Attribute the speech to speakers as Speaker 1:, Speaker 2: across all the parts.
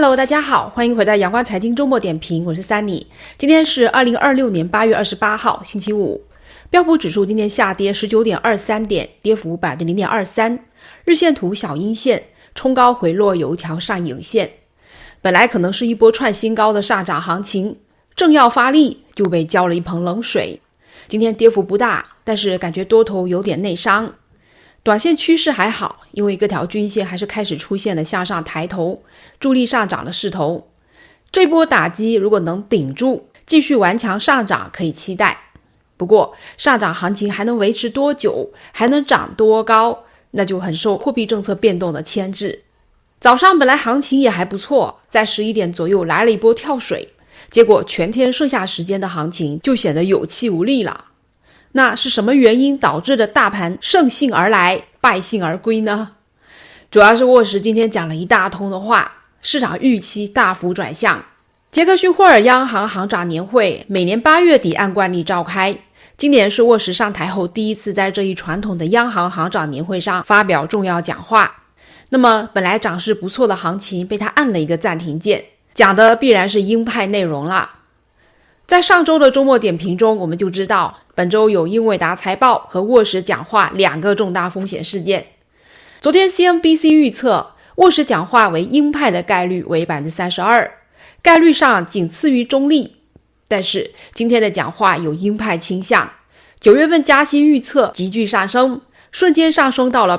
Speaker 1: Hello， 大家好，欢迎回到阳光财经周末点评，我是Sunny。今天是2026年8月28号，星期五。标普指数今天下跌 19.23 点，跌幅 0.23%， 日线图小阴线，冲高回落有一条上影线。本来可能是一波创新高的上涨行情，正要发力就被浇了一盆冷水。今天跌幅不大，但是感觉多头有点内伤。短线趋势还好，因为各条均线还是开始出现了向上抬头，助力上涨的势头。这波打击如果能顶住，继续顽强上涨可以期待。不过上涨行情还能维持多久，还能涨多高，那就很受货币政策变动的牵制。早上本来行情也还不错，在11点左右来了一波跳水，结果全天剩下时间的行情就显得有气无力了。那是什么原因导致的大盘胜兴而来，败兴而归呢？主要是沃什今天讲了一大通的话，市场预期大幅转向。杰克逊霍尔央行行长年会每年8月底按惯例召开，今年是沃什上台后第一次在这一传统的央行行长年会上发表重要讲话。那么本来涨势不错的行情被他按了一个暂停键，讲的必然是鹰派内容了。在上周的周末点评中，我们就知道本周有英伟达财报和沃什讲话两个重大风险事件。昨天 CNBC 预测沃什讲话为鹰派的概率为 32%， 概率上仅次于中立。但是今天的讲话有鹰派倾向，9月份加息预测急剧上升，瞬间上升到了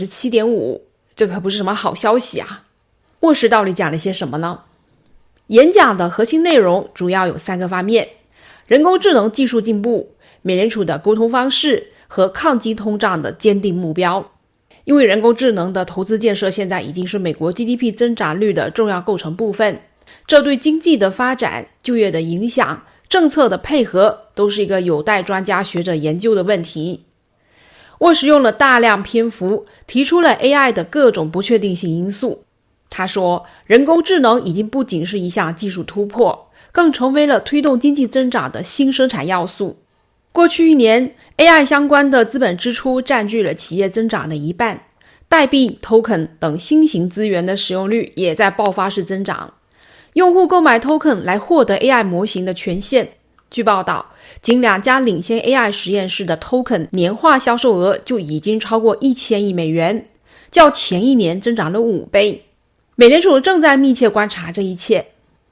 Speaker 1: 57.5%， 这可不是什么好消息啊。沃什到底讲了些什么呢？演讲的核心内容主要有3个方面：人工智能技术进步、美联储的沟通方式和抗击通胀的坚定目标。因为人工智能的投资建设现在已经是美国 GDP 增长率的重要构成部分，这对经济的发展、就业的影响、政策的配合都是一个有待专家学者研究的问题。沃什用了大量篇幅提出了 AI 的各种不确定性因素。他说，人工智能已经不仅是一项技术突破，更成为了推动经济增长的新生产要素。过去1年 AI 相关的资本支出占据了企业增长的一半，代币、token 等新型资源的使用率也在爆发式增长。用户购买 token 来获得 AI 模型的权限。据报道，仅2家领先 AI 实验室的 token 年化销售额就已经超过1000亿美元，较前一年增长了5倍。美联储正在密切观察这一切。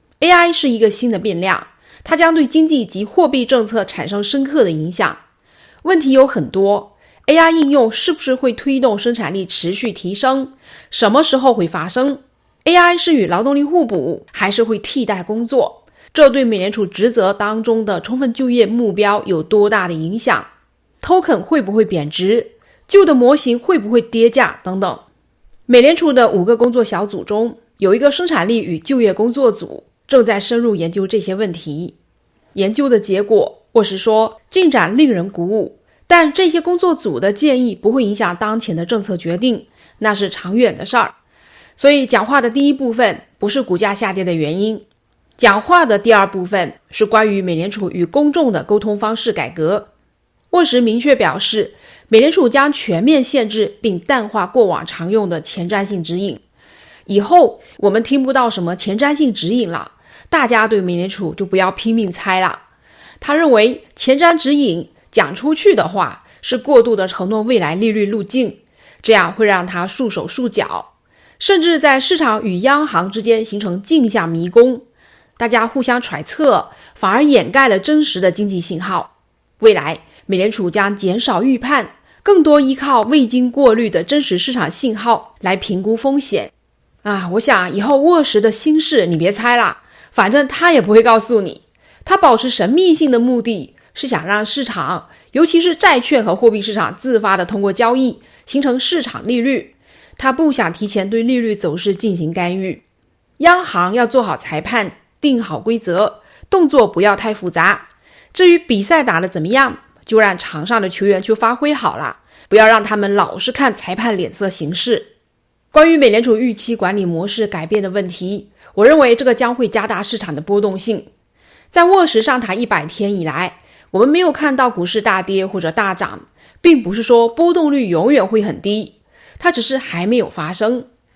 Speaker 1: AI 是一个新的变量，它将对经济及货币政策产生深刻的影响。问题有很多， AI 应用是不是会推动生产力持续提升？什么时候会发生？ AI 是与劳动力互补，还是会替代工作？这对美联储职责当中的充分就业目标有多大的影响？ Token 会不会贬值？旧的模型会不会跌价？等等。美联储的5个工作小组中，有一个生产力与就业工作组，正在深入研究这些问题。研究的结果，沃什说，进展令人鼓舞，但这些工作组的建议不会影响当前的政策决定，那是长远的事儿。所以讲话的第一部分不是股价下跌的原因，讲话的第2部分是关于美联储与公众的沟通方式改革。沃什明确表示，美联储将全面限制并淡化过往常用的前瞻性指引。以后我们听不到什么前瞻性指引了，大家对美联储就不要拼命猜了。他认为前瞻指引讲出去的话是过度的承诺未来利率路径，这样会让他束手束脚，甚至在市场与央行之间形成镜像迷宫，大家互相揣测，反而掩盖了真实的经济信号。未来美联储将减少预判，更多依靠未经过滤的真实市场信号来评估风险。我想以后沃什的心事你别猜了，反正他也不会告诉你。他保持神秘性的目的是想让市场，尤其是债券和货币市场自发的通过交易形成市场利率。他不想提前对利率走势进行干预。央行要做好裁判，定好规则，动作不要太复杂。至于比赛打得怎么样，就让场上的球员去发挥好了，不要让他们老是看裁判脸色行事。关于美联储预期管理模式改变的问题，我认为这个将会加大市场的波动性。在沃什上台100天以来，我们没有看到股市大跌或者大涨，并不是说波动率永远会很低，它只是还没有发生。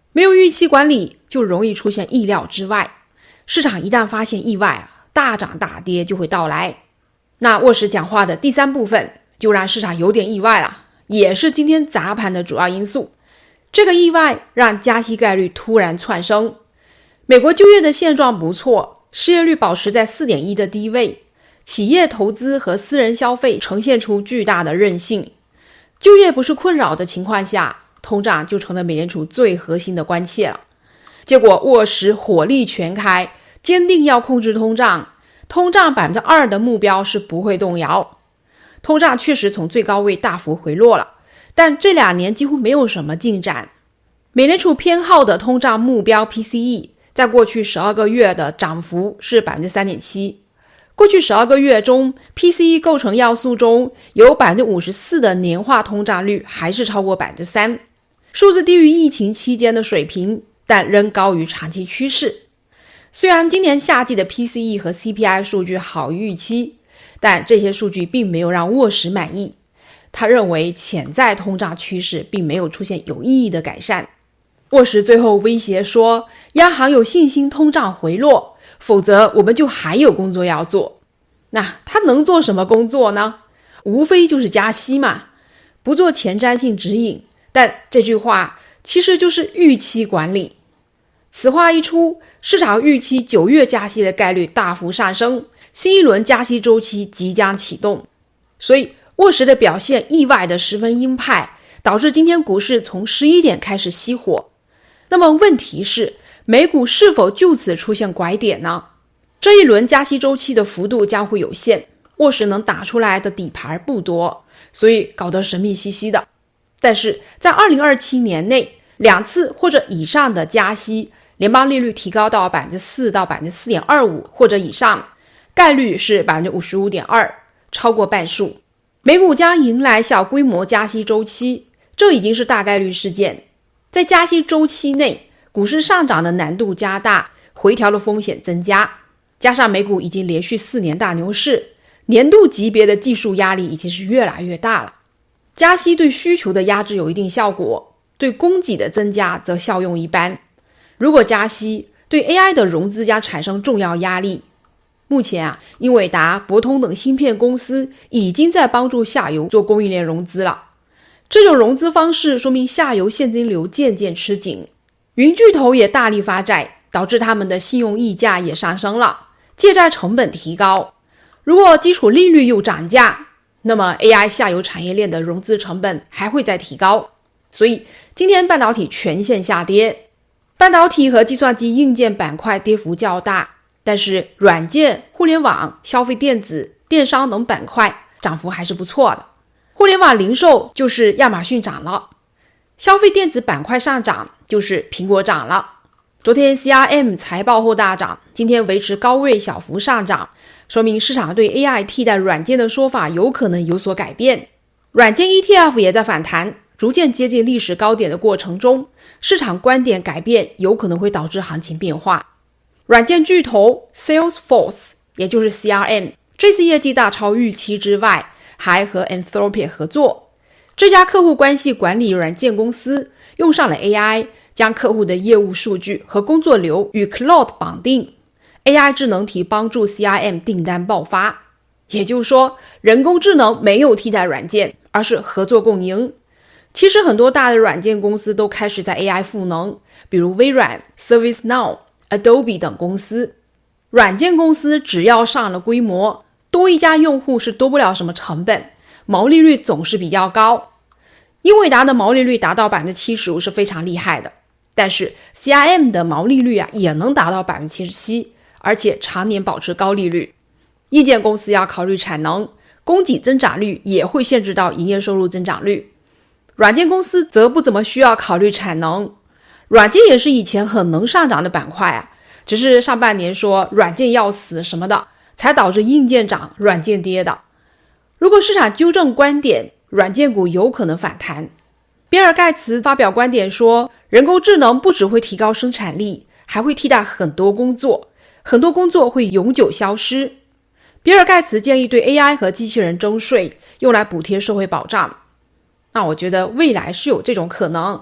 Speaker 1: 没有预期管理就容易出现意料之外，市场一旦发现意外，大涨大跌就会到来。那沃什讲话的第三部分就让市场有点意外了，也是今天砸盘的主要因素。这个意外让加息概率突然窜升。美国就业的现状不错，失业率保持在 4.1 的低位，企业投资和私人消费呈现出巨大的韧性。就业不是困扰的情况下，通胀就成了美联储最核心的关切了。结果沃什火力全开，坚定要控制通胀，通胀 2% 的目标是不会动摇。通胀确实从最高位大幅回落了，但这2年几乎没有什么进展。美联储偏好的通胀目标 PCE 在过去12个月的涨幅是 3.7%。过去12个月中 PCE 构成要素中有 54% 的年化通胀率还是超过 3%， 数字低于疫情期间的水平，但仍高于长期趋势。虽然今年夏季的 PCE 和 CPI 数据好于预期，但这些数据并没有让沃什满意。他认为潜在通胀趋势并没有出现有意义的改善。沃什最后威胁说，央行有信心通胀回落，否则我们就还有工作要做。那他能做什么工作呢？无非就是加息嘛，不做前瞻性指引，但这句话其实就是预期管理。此话一出，市场预期9月加息的概率大幅上升，新一轮加息周期即将启动。所以沃什的表现意外的十分鹰派，导致今天股市从11点开始熄火。那么问题是，美股是否就此出现拐点呢？这一轮加息周期的幅度将会有限，沃什能打出来的底盘不多，所以搞得神秘兮兮的。但是在2027年内2次或者以上的加息，联邦利率提高到 4% 到 4.25% 或者以上，概率是 55.2%， 超过半数。美股将迎来小规模加息周期，这已经是大概率事件。在加息周期内，股市上涨的难度加大，回调的风险增加，加上美股已经连续4年大牛市，年度级别的技术压力已经是越来越大了。加息对需求的压制有一定效果，对供给的增加则效用一般。如果加息，对 AI 的融资将产生重要压力。目前英伟达、博通等芯片公司已经在帮助下游做供应链融资了。这种融资方式说明下游现金流渐渐吃紧，云巨头也大力发债，导致他们的信用溢价也上升了，借债成本提高。如果基础利率又涨价，那么 AI 下游产业链的融资成本还会再提高。所以今天半导体全线下跌，半导体和计算机硬件板块跌幅较大，但是软件、互联网、消费电子、电商等板块涨幅还是不错的。互联网零售就是亚马逊涨了，消费电子板块上涨就是苹果涨了。昨天 CRM 财报后大涨，今天维持高位小幅上涨，说明市场对 AI 替代软件的说法有可能有所改变。软件 ETF 也在反弹，逐渐接近历史高点的过程中，市场观点改变有可能会导致行情变化。软件巨头 Salesforce 也就是 CRM 这次业绩大超预期之外，还和 Anthropic 合作。这家客户关系管理软件公司用上了 AI， 将客户的业务数据和工作流与 Cloud 绑定， AI 智能体帮助 CRM 订单爆发。也就是说，人工智能没有替代软件，而是合作共赢。其实很多大的软件公司都开始在 AI 赋能，比如微软、ServiceNow、Adobe 等公司。软件公司只要上了规模，多一家用户是多不了什么成本，毛利率总是比较高。英伟达的毛利率达到 75% 是非常厉害的，但是 CRM 的毛利率也能达到 77%， 而且常年保持高利率。硬件公司要考虑产能，供给增长率也会限制到营业收入增长率。软件公司则不怎么需要考虑产能，软件也是以前很能上涨的板块只是上半年说软件要死什么的，才导致硬件涨软件跌的。如果市场纠正观点，软件股有可能反弹。比尔盖茨发表观点说，人工智能不只会提高生产力，还会替代很多工作，很多工作会永久消失。比尔盖茨建议对 AI 和机器人征税，用来补贴社会保障。那我觉得未来是有这种可能，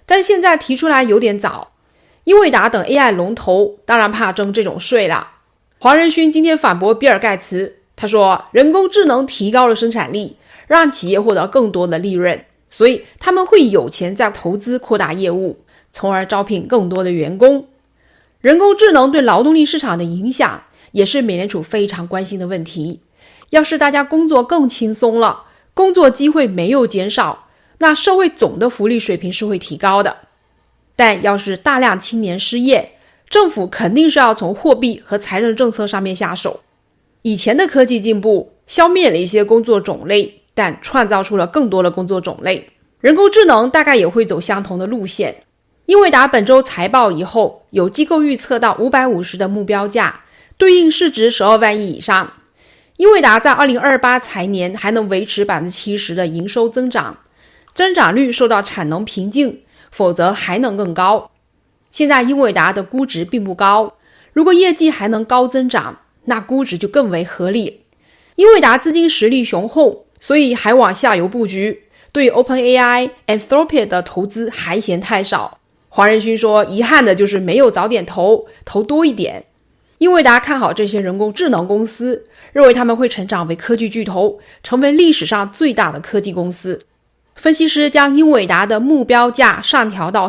Speaker 1: 但现在提出来有点早，英伟达等 AI 龙头当然怕征这种税了。黄仁勋今天反驳比尔盖茨，他说人工智能提高了生产力，让企业获得更多的利润，所以他们会有钱再投资扩大业务，从而招聘更多的员工。人工智能对劳动力市场的影响也是美联储非常关心的问题。要是大家工作更轻松了，工作机会没有减少，那社会总的福利水平是会提高的。但要是大量青年失业，政府肯定是要从货币和财政政策上面下手。以前的科技进步消灭了一些工作种类，但创造出了更多的工作种类。人工智能大概也会走相同的路线。英伟达本周财报以后，有机构预测到550的目标价，对应市值12万亿以上。英伟达在2028财年还能维持 70% 的营收增长，增长率受到产能瓶颈，否则还能更高。现在英伟达的估值并不高，如果业绩还能高增长，那估值就更为合理。英伟达资金实力雄厚，所以还往下游布局，对 OpenAI、Anthropic 的投资还嫌太少。黄仁勋说，遗憾的就是没有早点投多一点。英伟达看好这些人工智能公司，认为他们会成长为科技巨头，成为历史上最大的科技公司。分析师将英伟达的目标价上调到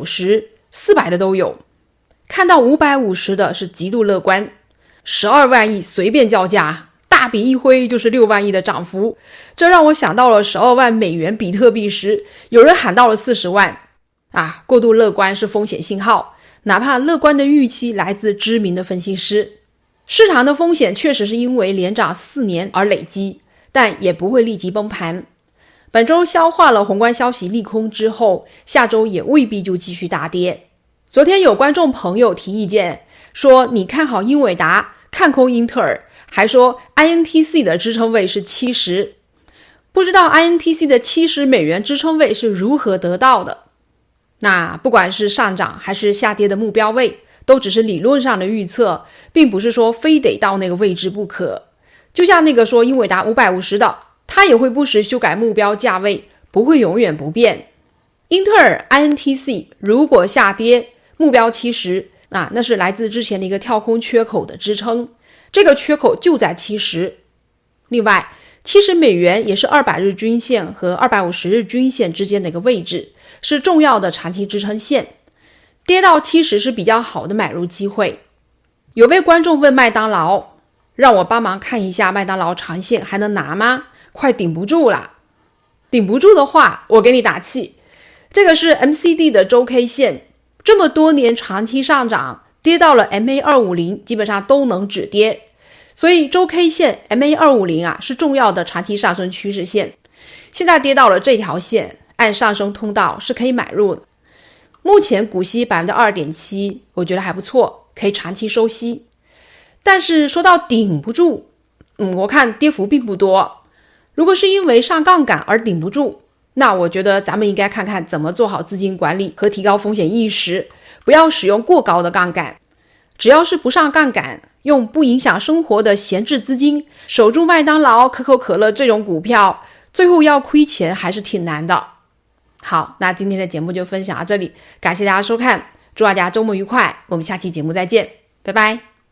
Speaker 1: 390、400的都有，看到550的是极度乐观。12万亿随便叫价，大笔一挥就是6万亿的涨幅，这让我想到了12万美元比特币时，有人喊到了40万。过度乐观是风险信号，哪怕乐观的预期来自知名的分析师。市场的风险确实是因为连涨4年而累积，但也不会立即崩盘。本周消化了宏观消息利空之后，下周也未必就继续大跌。昨天有观众朋友提意见，说你看好英伟达，看空英特尔，还说 INTC 的支撑位是70。不知道 INTC 的70美元支撑位是如何得到的。那不管是上涨还是下跌的目标位，都只是理论上的预测，并不是说非得到那个位置不可。就像那个说英伟达550的，他也会不时修改目标价位，不会永远不变。英特尔 INTC 如果下跌目标70，那是来自之前的一个跳空缺口的支撑，这个缺口就在70。另外70美元也是200日均线和250日均线之间的一个位置，是重要的长期支撑线，跌到70是比较好的买入机会。有位观众问麦当劳，让我帮忙看一下麦当劳长线还能拿吗？快顶不住了。顶不住的话，我给你打气。这个是 MCD 的周 K 线，这么多年长期上涨，跌到了 MA250 基本上都能止跌。所以周 K 线 MA250 是重要的长期上升趋势线，现在跌到了这条线，按上升通道是可以买入的。目前股息 2.7%， 我觉得还不错，可以长期收息。但是说到顶不住，我看跌幅并不多。如果是因为上杠杆而顶不住，那我觉得咱们应该看看怎么做好资金管理和提高风险意识，不要使用过高的杠杆。只要是不上杠杆，用不影响生活的闲置资金守住麦当劳、可口可乐这种股票，最后要亏钱还是挺难的。好，那今天的节目就分享到这里，感谢大家收看，祝大家周末愉快，我们下期节目再见，拜拜。